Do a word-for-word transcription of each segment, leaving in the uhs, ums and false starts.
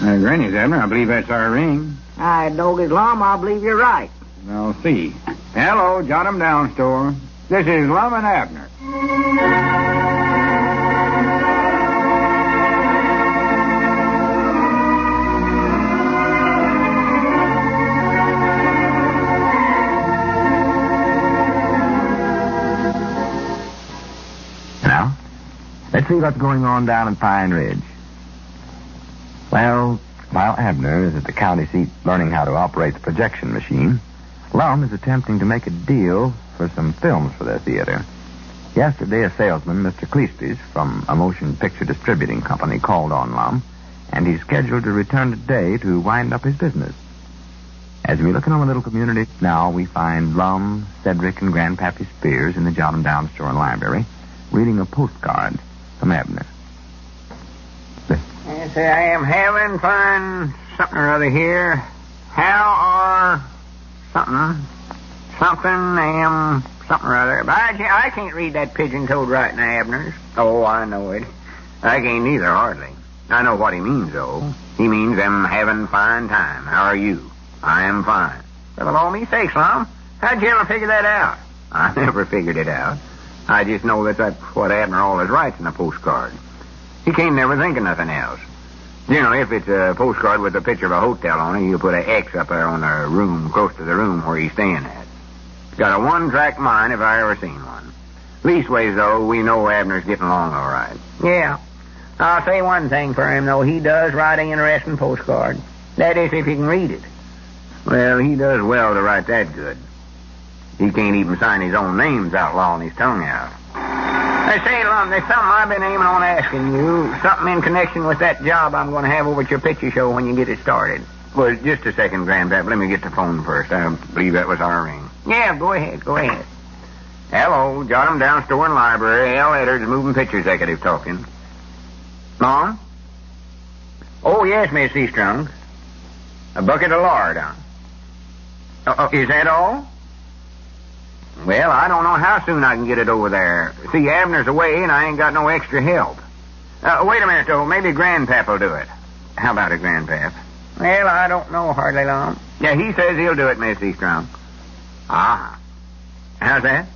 Uh, Granny's, Abner. I believe that's our ring. I dog his Lum, I believe you're right. I'll see. Hello, jot 'em down, store. This is Lum and Abner. Now, let's see what's going on down in Pine Ridge. Well, while Abner is at the county seat learning how to operate the projection machine, Lum is attempting to make a deal for some films for their theater. Yesterday, a salesman, Mister Cleespies, from a motion picture distributing company, called on Lum, and he's scheduled to return today to wind up his business. As we look in our little community now, we find Lum, Cedric, and Grandpappy Spears in the Jot 'em Down store and library, reading a postcard from Abner. I say I am having fun something or other here. How are something, something am something or other. But I can't, I can't read that pigeon-toed writing, Abner's. Oh, I know it. I can't either, hardly. I know what he means, though. He means I'm having fine time. How are you? I am fine. Well, of all me sakes, Lum, how'd you ever figure that out? I never figured it out. I just know that that's what Abner always writes in a postcard. He can't never think of nothing else. Generally, if it's a postcard with a picture of a hotel on it, he'll put an X up there on the room, close to the room where he's staying at. Got a one-track mind if I ever seen one. Leastways, though, we know Abner's getting along all right. Yeah. I'll say one thing for him, though. He does write an interesting postcard. That is, if he can read it. Well, he does well to write that good. He can't even sign his own names outlawing his tongue out. I say, Lum, there's something I've been aiming on asking you. Something in connection with that job I'm going to have over at your picture show when you get it started. Well, just a second, Grandpap. Let me get the phone first. I believe that was our ring. Yeah, go ahead. Go ahead. Hello, Jot 'em Down store and library. Al Edwards, moving picture executive talking. Mom? Oh, yes, Miss Eastrunk. A bucket of lard, huh? Uh, is that all? Well, I don't know how soon I can get it over there. See, Abner's away, and I ain't got no extra help. Uh, wait a minute, though. Maybe Grandpap will do it. How about it, Grandpap? Well, I don't know hardly, Lum. Yeah, he says he'll do it, Miss Eastrunk. Ah. How's that?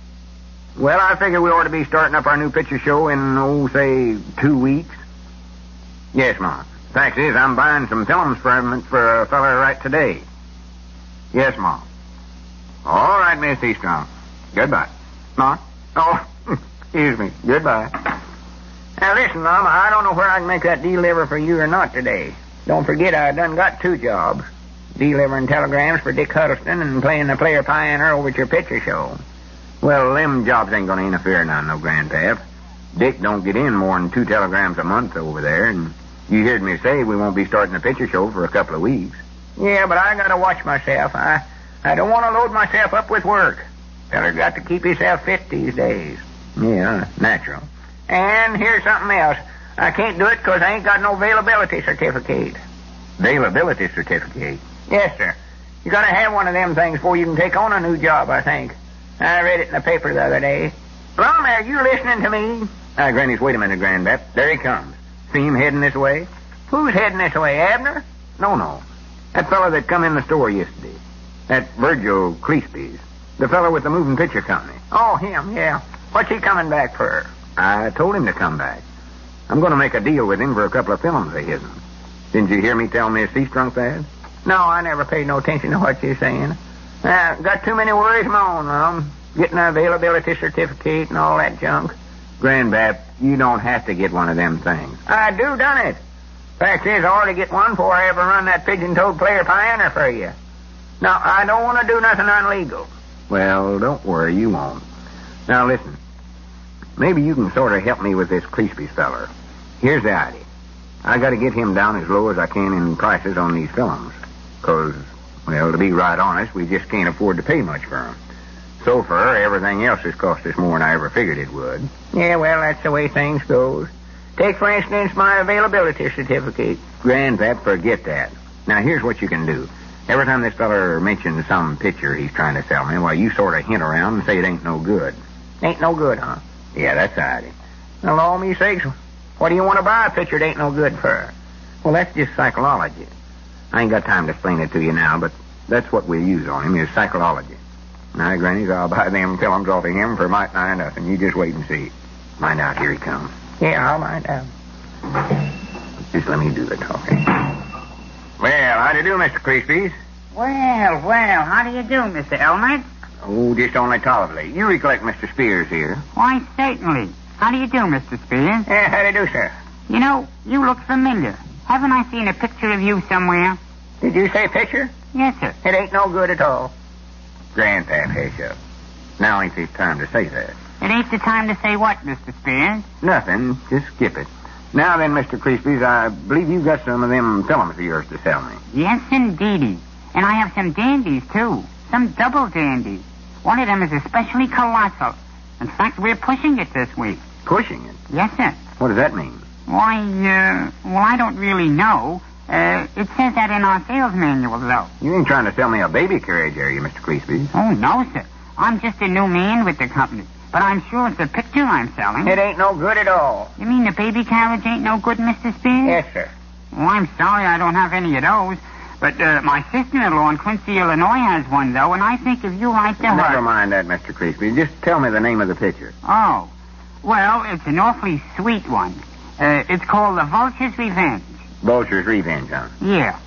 Well, I figure we ought to be starting up our new picture show in, oh, say, two weeks. Yes, Mom. Fact is, I'm buying some films for, for a fella right today. Yes, Mom. All right, Miss Eastrong. Goodbye. Mom? Oh, excuse me. Goodbye. Now, listen, Mom, I don't know where I can make that deliver for you or not today. Don't forget I done got two jobs. Delivering telegrams for Dick Huddleston and playing the player pioneer over at your picture show. Well, them jobs ain't going to interfere none, no, Grandpap. Dick don't get in more than two telegrams a month over there, and you heard me say we won't be starting the picture show for a couple of weeks. Yeah, but I got to watch myself. I... I don't want to load myself up with work. Feller got to keep himself fit these days. Yeah, natural. And here's something else. I can't do it because I ain't got no availability certificate. Availability certificate? Yes, sir. You got to have one of them things before you can take on a new job, I think. I read it in the paper the other day. Lum, are you listening to me? Ah, Granny's, wait a minute, Grandpap. There he comes. See him heading this way? Who's heading this way, Abner? No, no. That fellow that come in the store yesterday. That Virgil Cleespies. The fellow with the moving picture company. Oh, him, yeah. What's he coming back for? I told him to come back. I'm going to make a deal with him for a couple of films of his. Didn't you hear me tell Miss Eastrunk that? No, I never paid no attention to what you're saying. Uh, got too many worries of my own, Mom. Getting an availability certificate and all that junk. Grandpap, you don't have to get one of them things. I do done it. Fact is, I ought to get one before I ever run that pigeon-toed player pioneer for you. Now, I don't want to do nothing unlegal. Well, don't worry, you won't. Now, listen. Maybe you can sort of help me with this Cleespies feller. Here's the idea. I got to get him down as low as I can in prices on these films. Because, well, to be right honest, we just can't afford to pay much for them. So far, everything else has cost us more than I ever figured it would. Yeah, well, that's the way things goes. Take, for instance, my availability certificate. Grandpap, forget that. Now, here's what you can do. Every time this feller mentions some picture he's trying to sell me, well, you sort of hint around and say it ain't no good. Ain't no good, huh? Yeah, that's the idea. Now, Lord me sakes, what do you want to buy a picture that ain't no good for? Well, that's just psychology. I ain't got time to explain it to you now, but that's what we use on him, is psychology. Now, Grannies, I'll buy them films off of him for might nigh nothing. You just wait and see. Mind out, here he comes. Yeah, I'll mind out. Just let me do the talking. Well, how do you do, Mister Cleespies? Well, well, how do you do, Mister Elmer? Oh, just only tolerably. You recollect Mister Spears here. Why, certainly. How do you do, Mister Spears? Yeah, how do you do, sir? You know, you look familiar. Haven't I seen a picture of you somewhere? Did you say picture? Yes, sir. It ain't no good at all. Grandpap, hush up. Now ain't the time to say that. It ain't the time to say what, Mister Spears? Nothing. Just skip it. Now then, Mister Cleespies, I believe you've got some of them films of yours to sell me. Yes, indeedy. And I have some dandies, too. Some double dandies. One of them is especially colossal. In fact, we're pushing it this week. Pushing it? Yes, sir. What does that mean? Why, uh, well, I don't really know. Uh, it says that in our sales manual, though. You ain't trying to sell me a baby carriage, are you, Mister Cleespies? Oh, no, sir. I'm just a new man with the company. But I'm sure it's a picture I'm selling. It ain't no good at all. You mean the baby carriage ain't no good, Mister Spears? Yes, sir. Well, I'm sorry I don't have any of those. But uh, my sister-in-law in Quincy, Illinois has one, though, and I think if you write to her... Never mind that, Mister Cleespies. Just tell me the name of the picture. Oh. Well, it's an awfully sweet one. Uh, it's called The Vulture's Revenge. Vulture's Revenge, huh? Yeah.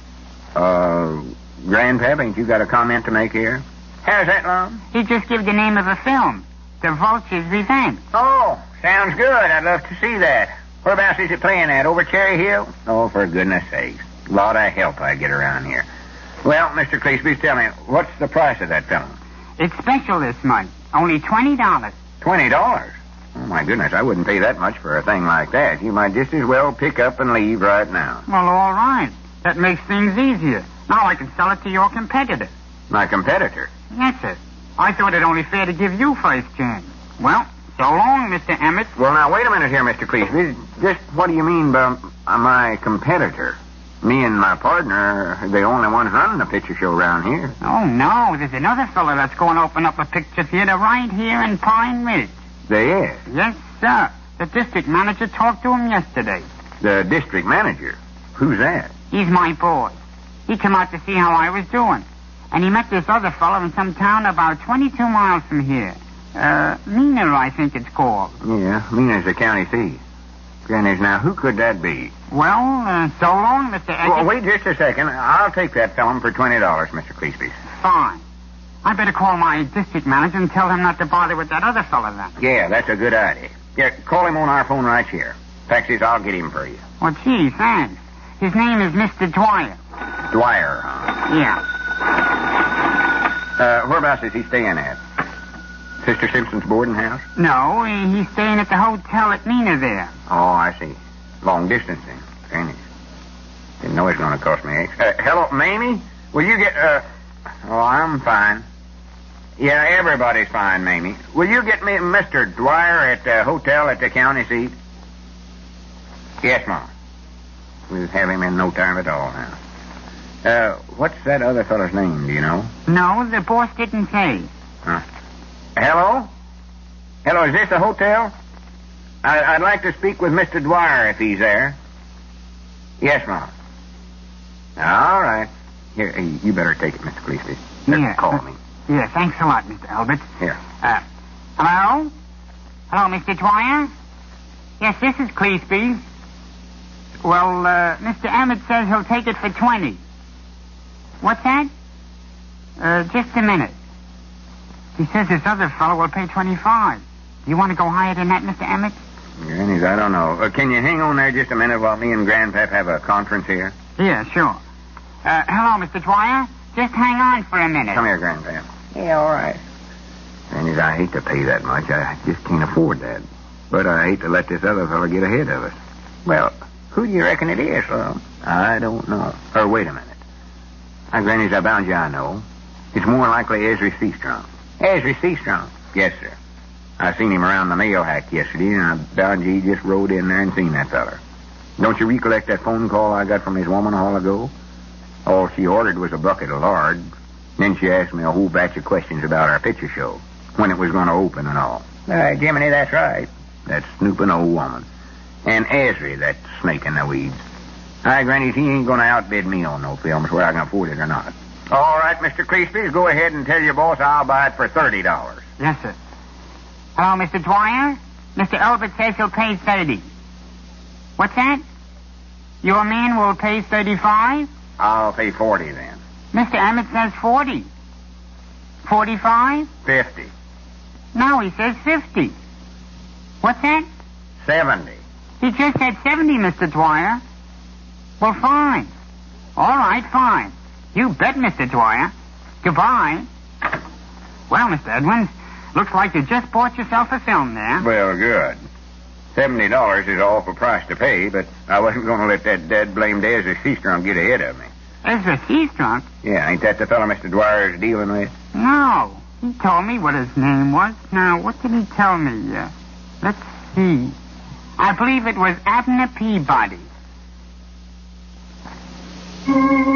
Uh, Grandpap, ain't you got a comment to make here? How's that, Lum? He just gave the name of a film. The Vulture's Revenge. Oh, sounds good. I'd love to see that. Whereabouts is it playing at? Over Cherry Hill? Oh, for goodness sakes. A lot of help I get around here. Well, Mister Cleespies, tell me, what's the price of that film? It's special this month. Only twenty dollars. Twenty dollars? Oh, my goodness, I wouldn't pay that much for a thing like that. You might just as well pick up and leave right now. Well, all right. That makes things easier. Now I can sell it to your competitor. My competitor? Yes, sir. I thought it only fair to give you first chance. Well, so long, Mister Emmett. Well, now, wait a minute here, Mister Cleespies. Just what do you mean by my competitor? Me and my partner are the only ones running the picture show around here. Oh, no. There's another fella that's going to open up a picture theater right here in Pine Ridge. There is? Yes, sir. The district manager talked to him yesterday. The district manager? Who's that? He's my boss. He came out to see how I was doing. And he met this other fellow in some town about twenty-two miles from here. Uh, Mena, I think it's called. Yeah, Mena's the county seat. Grannies, now, who could that be? Well, uh, so long, Mister Eckert. Well, wait just a second. I'll take that film for twenty dollars, Mister Cleespies. Fine. I better call my district manager and tell him not to bother with that other fella then. Yeah, that's a good idea. Yeah, call him on our phone right here. Faxes, I'll get him for you. Well, gee, thanks. His name is Mister Dwyer. Dwyer, huh? Yeah. Uh, whereabouts is he staying at? Sister Simpson's boarding house? No, he- he's staying at the hotel at Mena there. Oh, I see. Long distance then. Grannies. Didn't know it's going to cost me extra. Uh, hello, Mamie? Will you get, uh... Oh, I'm fine. Yeah, everybody's fine, Mamie. Will you get me Mister Dwyer at the hotel at the county seat? Yes, Mom. We'll have him in no time at all now. Uh, what's that other fellow's name, do you know? No, the boss didn't say. Huh. Hello? Hello, is this the hotel? I- I'd like to speak with Mister Dwyer if he's there. Yes, Mom. All right. Here, you better take it, Mister Cleespies. Yeah. Call me. Yeah, thanks a lot, Mister Albert. Here. Uh, hello? Hello, Mister Dwyer? Yes, this is Cleespies. Well, uh, Mister Emmett says he'll take it for twenty. What's that? Uh, just a minute. He says this other fellow will pay twenty-five. Do you want to go higher than that, Mister Emmett? Grannies, I don't know. Uh, can you hang on there just a minute while me and Grandpap have a conference here? Yeah, sure. Uh, hello, Mister Dwyer. Just hang on for a minute. Come here, Grandpap. Yeah, all right. Grannies, I hate to pay that much. I just can't afford that. But I hate to let this other fellow get ahead of us. Well, who do you reckon it is, Lum? I don't know. Or wait a minute. Now, Grannies, I bound you I know. It's more likely Ezra Seastrong. Ezra Seastrong? Yes, sir. I seen him around the mail hack yesterday, and I bound you he just rode in there and seen that feller. Don't you recollect that phone call I got from his woman a while ago? All she ordered was a bucket of lard. Then she asked me a whole batch of questions about our picture show, when it was going to open and all. Uh, Jiminy, that's right. That snooping old woman. And Ezra, that snake in the weeds. Hi, Granny, he ain't going to outbid me on no films, whether I can afford it or not. All right, Mister Cleesby, go ahead and tell your boss I'll buy it for thirty dollars. Yes, sir. Hello, Mister Dwyer? Mister Elbert says he'll pay thirty. What's that? Your man will pay thirty-five? I'll pay forty then. Mister Emmett says forty. Forty-five? Fifty. No, he says fifty. What's that? Seventy. He just said seventy, Mister Dwyer. Well, fine. All right, fine. You bet, Mister Dwyer. Goodbye. Well, Mister Edwins, looks like you just bought yourself a film there. Well, good. Seventy dollars is an awful price to pay, but I wasn't going to let that dead blamed Ezra Seastrunk get ahead of me. Ezra Seastrunk? Yeah, ain't that the fellow Mister Dwyer's dealing with? No. He told me what his name was. Now, what did he tell me? Uh, let's see. I believe it was Abner Peabody.